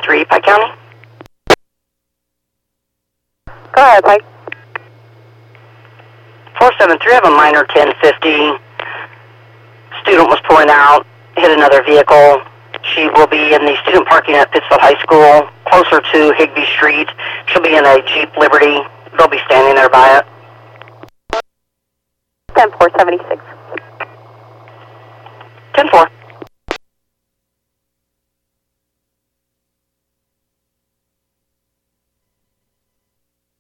473, Pike County. Go ahead, Pike. 473, I have a minor 1050. Student was pulling out, hit another vehicle. She will be in the student parking at Pittsfield High School, closer to Higbee Street. She'll be in a Jeep Liberty. They'll be standing there by it. 10-476. 10-4.